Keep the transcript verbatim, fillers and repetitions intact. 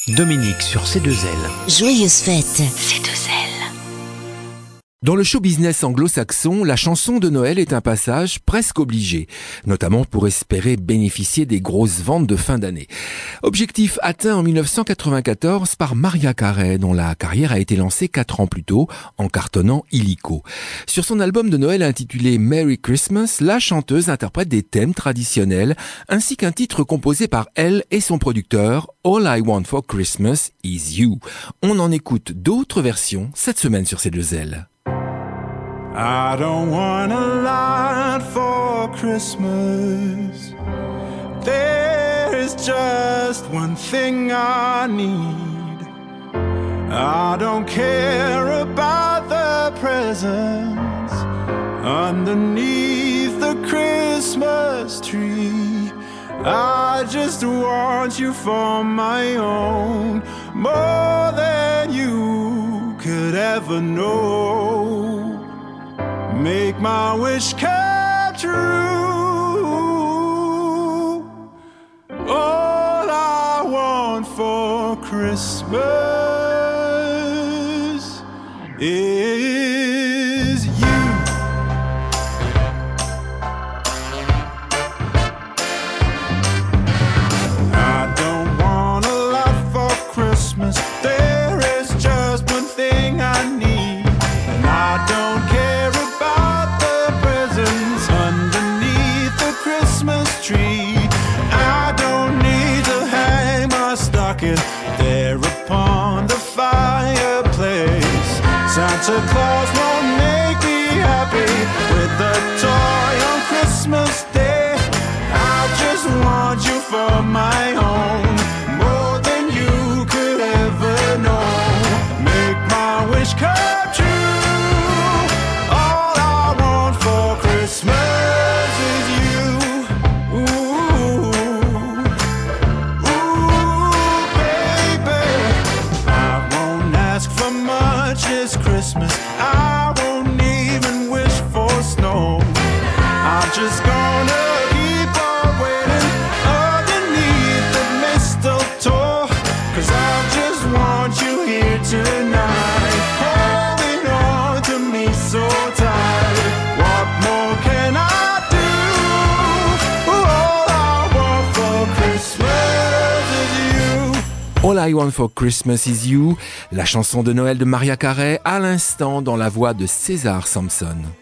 Dominique sur C deux L. Joyeuse fête. C deux L. Dans le show business anglo-saxon, la chanson de Noël est un passage presque obligé, notamment pour espérer bénéficier des grosses ventes de fin d'année. Objectif atteint en dix-neuf cent quatre-vingt-quatorze par Mariah Carey, dont la carrière a été lancée quatre ans plus tôt, en cartonnant illico. Sur son album de Noël intitulé Merry Christmas, la chanteuse interprète des thèmes traditionnels, ainsi qu'un titre composé par elle et son producteur, All I Want for Christmas is You. On en écoute d'autres versions cette semaine sur C deux L. I don't want a lot for Christmas. There's just one thing I need. I don't care about the presents underneath the Christmas tree. I just want you for my own, more than you could ever know. Make my wish come true. All I want for Christmas is you. I don't want a lot for Christmas. There is just one thing I need, and I don't care tree. I don't need to hang my stocking there upon the fireplace. Santa Claus won't make me happy with a toy on Christmas Day. I just want you for my own, more than you could ever know. Make my wish come true. All I want for Christmas is you. This Christmas, I won't even wish for snow. I'm just gonna keep on waiting underneath the mistletoe, 'cause I just want you here tonight, holding on to me so tight. What more can I do? All I want for Christmas is you. All I Want for Christmas is You, la chanson de Noël de Mariah Carey, à l'instant dans la voix de César Sampson.